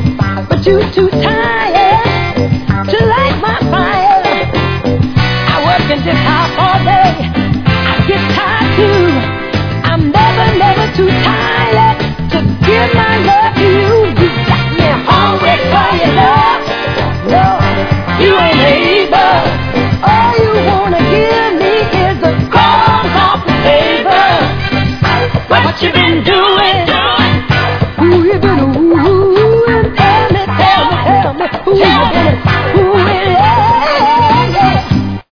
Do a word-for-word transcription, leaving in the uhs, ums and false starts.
but you too tired to light my fire. I work in this house all day, I get tired too. I'm never, never too tired to give my love to you. You got me hungry for your love. No, you ain't able. All you wanna give me is a cold coffee flavor. What you been doing?